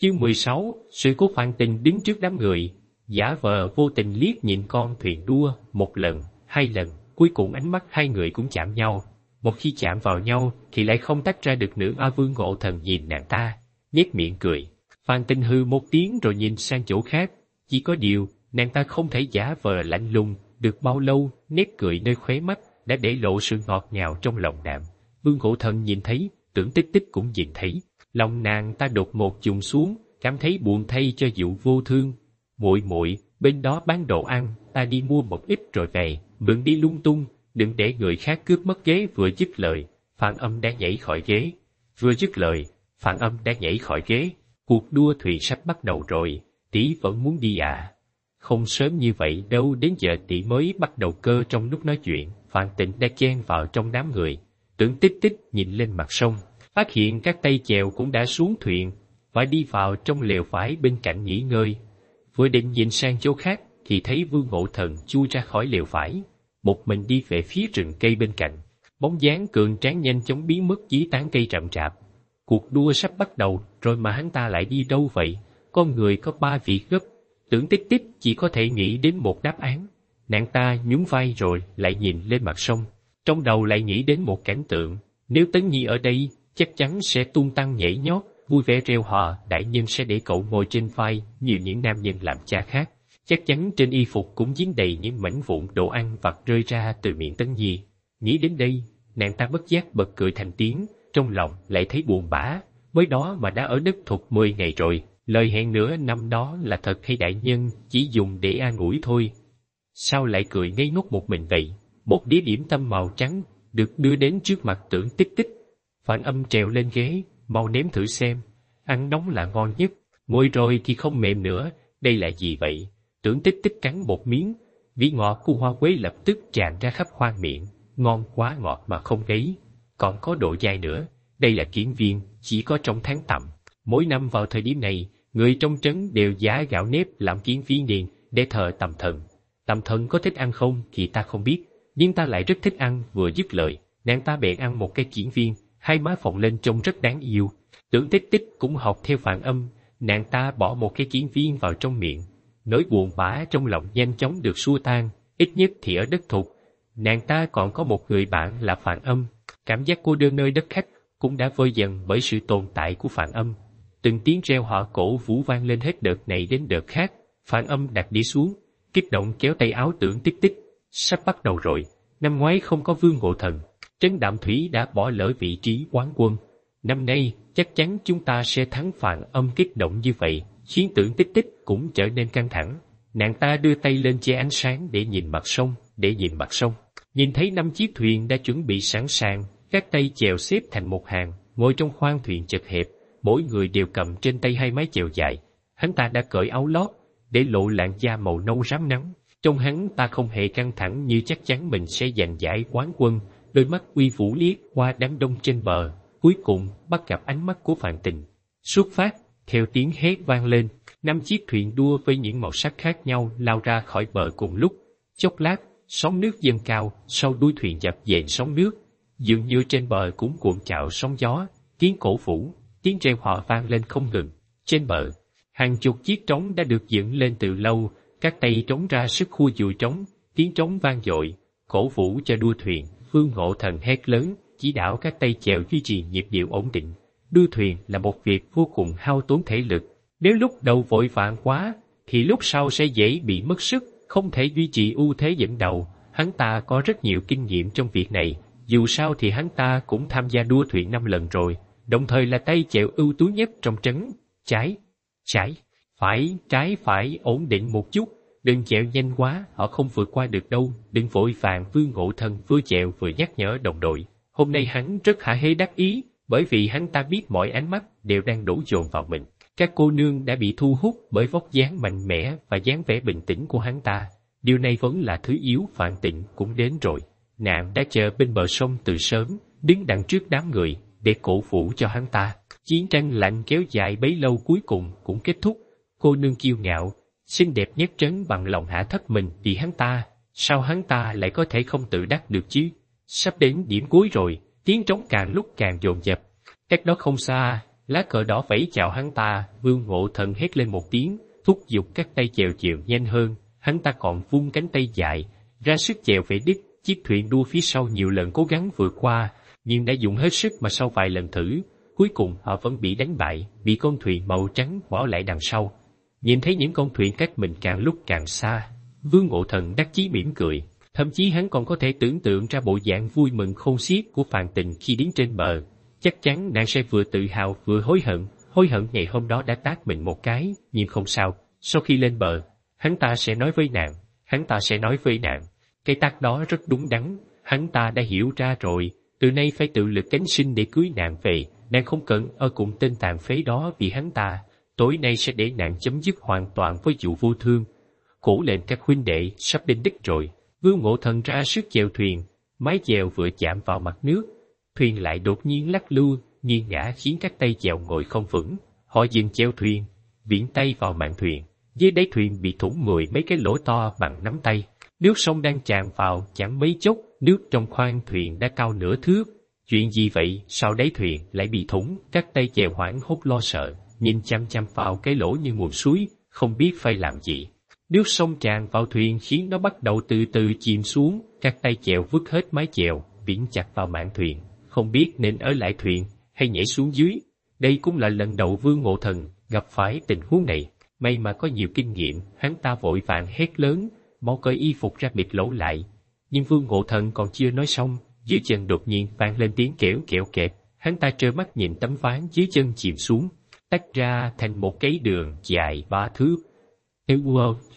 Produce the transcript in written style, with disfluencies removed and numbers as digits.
Chương 16, sự cố Phan Tình đứng trước đám người, giả vờ vô tình liếc nhìn con thuyền đua một lần, hai lần, cuối cùng ánh mắt hai người cũng chạm nhau. Một khi chạm vào nhau thì lại không tách ra được nữa. Vương Ngộ Thần nhìn nàng ta, nhếch miệng cười. Phan Tình hừ một tiếng rồi nhìn sang chỗ khác. Chỉ có điều, nàng ta không thể giả vờ lạnh lùng được bao lâu, nét cười nơi khóe mắt đã để lộ sự ngọt ngào trong lòng nàng. Vương Ngộ Thần nhìn thấy, Tưởng Tích Tích cũng nhìn thấy. Lòng nàng ta đột ngột chùng xuống, cảm thấy buồn thay cho Dụ Vô Thương. Muội, bên đó bán đồ ăn, ta đi mua một ít rồi về, đừng đi lung tung, đừng để người khác cướp mất ghế. Vừa dứt lời, Phạn Âm đã nhảy khỏi ghế. Cuộc đua thuyền sắp bắt đầu rồi, tỷ vẫn muốn đi à? Không sớm như vậy đâu, đến giờ tỷ mới bắt đầu cơ. Trong lúc nói chuyện, Phan Tịnh đã chen vào trong đám người. Tưởng Tích Tích nhìn lên mặt sông, phát hiện các tay chèo cũng đã xuống thuyền và đi vào trong lều vải bên cạnh nghỉ ngơi. Vừa định nhìn sang chỗ khác thì thấy Vương Ngộ Thần chui ra khỏi lều vải, một mình đi về phía rừng cây bên cạnh. Bóng dáng cường tráng nhanh chóng biến mất dưới tán cây rậm rạp. Cuộc đua sắp bắt đầu rồi mà hắn ta lại đi đâu vậy? Con người có ba việc gấp. Tưởng Tích Tích chỉ có thể nghĩ đến một đáp án. Nàng ta nhún vai rồi lại nhìn lên mặt sông, trong đầu lại nghĩ đến một cảnh tượng. Nếu Tấn Nhi ở đây, chắc chắn sẽ tung tăng nhảy nhót, vui vẻ reo hò. Đại nhân sẽ để cậu ngồi trên vai như những nam nhân làm cha khác. Chắc chắn trên y phục cũng dính đầy những mảnh vụn đồ ăn vặt rơi ra từ miệng Tấn Nhi. Nghĩ đến đây, nàng ta bất giác bật cười thành tiếng, trong lòng lại thấy buồn bã. Mới đó mà đã ở đất Thục 10 ngày rồi, lời hẹn nửa năm đó là thật hay đại nhân chỉ dùng để an ủi thôi? Sao lại cười ngây ngốc một mình vậy? Một đĩa điểm tâm màu trắng được đưa đến trước mặt Tưởng Tích Tích. Phạn Âm trèo lên ghế, mau nếm thử xem. Ăn nóng là ngon nhất, nguội rồi thì không mềm nữa. Đây là gì vậy? Tưởng Tích Tích cắn một miếng, vị ngọt của hoa quế lập tức tràn ra khắp khoang miệng. Ngon quá, ngọt mà không ngấy, còn có độ dai nữa. Đây là kiển viên, chỉ có trong tháng Tầm. Mỗi năm vào thời điểm này, người trong trấn đều giá gạo nếp làm kiển viên điền để thờ Tầm Thần. Tầm Thần có thích ăn không thì ta không biết, nhưng ta lại rất thích ăn. Vừa dứt lời, nàng ta bèn ăn một cái kiển viên, hai má phồng lên trông rất đáng yêu. Tưởng Tích Tích cũng học theo Phạn Âm, nàng ta bỏ một cái kiển viên vào trong miệng. Nỗi buồn bã trong lòng nhanh chóng được xua tan. Ít nhất thì ở đất Thục, nàng ta còn có một người bạn là Phạn Âm. Cảm giác cô đơn nơi đất khách cũng đã vơi dần bởi sự tồn tại của Phạn Âm. Từng tiếng reo hò cổ vũ vang lên hết đợt này đến đợt khác. Phạn Âm đặt đĩa xuống, kích động kéo tay áo Tưởng Tích Tích. Sắp bắt đầu rồi, năm ngoái không có Vương Ngộ Thần, trấn Đạm Thủy đã bỏ lỡ vị trí quán quân. Năm nay chắc chắn chúng ta sẽ thắng. Phạn Âm kích động như vậy khiến Tưởng Tích Tích cũng trở nên căng thẳng. Nàng ta đưa tay lên che ánh sáng để nhìn mặt sông. Nhìn thấy 5 chiếc thuyền đã chuẩn bị sẵn sàng, các tay chèo xếp thành một hàng, ngồi trong khoang thuyền chật hẹp, mỗi người đều cầm trên tay hai mái chèo dài. Hắn ta đã cởi áo lót để lộ làn da màu nâu rám nắng. Trông hắn ta không hề căng thẳng, như chắc chắn mình sẽ giành giải quán quân. Đôi mắt uy vũ liếc qua đám đông trên bờ, cuối cùng bắt gặp ánh mắt của Phan Tình. Xuất phát, theo tiếng hét vang lên, 5 chiếc thuyền đua với những màu sắc khác nhau lao ra khỏi bờ cùng lúc. Chốc lát, sóng nước dâng cao, sau đuôi thuyền dập dềnh sóng nước, dường như trên bờ cũng cuộn trào sóng gió. Tiếng cổ vũ, tiếng reo hò vang lên không ngừng. Trên bờ, hàng chục chiếc trống đã được dựng lên từ lâu, các tay trống ra sức khua dùi trống, tiếng trống vang dội, cổ vũ cho đua thuyền. Vương Ngộ Thần hét lớn, chỉ đạo các tay chèo duy trì nhịp điệu ổn định. Đua thuyền là một việc vô cùng hao tốn thể lực. Nếu lúc đầu vội vàng quá, thì lúc sau sẽ dễ bị mất sức, không thể duy trì ưu thế dẫn đầu. Hắn ta có rất nhiều kinh nghiệm trong việc này, dù sao thì hắn ta cũng tham gia đua thuyền 5 lần rồi, đồng thời là tay chèo ưu tú nhất trong trấn. Trái, phải, ổn định một chút, đừng chèo nhanh quá, họ không vượt qua được đâu, đừng vội vàng. Vương Ngộ Thần vừa chèo vừa nhắc nhở đồng đội. Hôm nay hắn rất hả hê đắc ý, bởi vì hắn ta biết mọi ánh mắt đều đang đổ dồn vào mình. Các cô nương đã bị thu hút bởi vóc dáng mạnh mẽ và dáng vẻ bình tĩnh của hắn ta. Điều này vẫn là thứ yếu. Phạn Tịnh cũng đến rồi. Nàng đã chờ bên bờ sông từ sớm, đứng đằng trước đám người để cổ vũ cho hắn ta. Chiến tranh lạnh kéo dài bấy lâu cuối cùng cũng kết thúc. Cô nương kiêu ngạo, xinh đẹp nhất trấn bằng lòng hạ thấp mình vì hắn ta. Sao hắn ta lại có thể không tự đắc được chứ? Sắp đến điểm cuối rồi, tiếng trống càng lúc càng dồn dập. Cách đó không xa Lá cờ đỏ vẫy chào hắn ta, Vương Ngộ Thần hét lên một tiếng, thúc giục các tay chèo chèo nhanh hơn, hắn ta còn vung cánh tay dài, ra sức chèo về đích, chiếc thuyền đua phía sau nhiều lần cố gắng vượt qua, nhưng đã dùng hết sức mà sau vài lần thử, cuối cùng họ vẫn bị đánh bại, bị con thuyền màu trắng bỏ lại đằng sau. Nhìn thấy những con thuyền cách mình càng lúc càng xa, Vương Ngộ Thần đắc chí mỉm cười, thậm chí hắn còn có thể tưởng tượng ra bộ dạng vui mừng khôn xiết của Phàn Tình khi đến trên bờ. Chắc chắn nàng sẽ vừa tự hào vừa hối hận ngày hôm đó đã tát mình một cái, nhưng không sao, sau khi lên bờ, hắn ta sẽ nói với nàng, cái tát đó rất đúng đắn, hắn ta đã hiểu ra rồi, từ nay phải tự lực cánh sinh để cưới nàng về, nàng không cần ở cùng tên tàn phế đó vì hắn ta, tối nay sẽ để nàng chấm dứt hoàn toàn với vụ vô thương. Khổ lên các huynh đệ, sắp đến đích rồi. Vương Ngộ Thần ra sức chèo thuyền, mái chèo vừa chạm vào mặt nước, thuyền lại đột nhiên lắc lư, nghiêng ngã khiến các tay chèo ngồi không vững. Họ dừng chèo thuyền, viễn tay vào mạn thuyền, dưới đáy thuyền bị thủng 10 mấy cái lỗ to bằng nắm tay. Nước sông đang tràn vào, chẳng mấy chốc, nước trong khoang thuyền đã cao nửa thước. Chuyện gì vậy, sao đáy thuyền lại bị thủng? Các tay chèo hoảng hốt lo sợ, nhìn chăm chăm vào cái lỗ như nguồn suối, không biết phải làm gì. Nước sông tràn vào thuyền khiến nó bắt đầu từ từ chìm xuống, các tay chèo vứt hết mái chèo, viễn chặt vào mạn thuyền, không biết nên ở lại thuyền hay nhảy xuống dưới. Đây cũng là lần đầu Vương Ngộ Thần gặp phải tình huống này, may mà có nhiều kinh nghiệm, hắn ta vội vàng hét lớn, mau cởi y phục ra bịt lỗ lại. Nhưng Vương Ngộ Thần còn chưa nói xong, dưới chân đột nhiên vang lên tiếng kẽo kẹo kẹt, hắn ta trơ mắt nhìn tấm ván dưới chân chìm xuống, tách ra thành một cái đường dài 3 thước.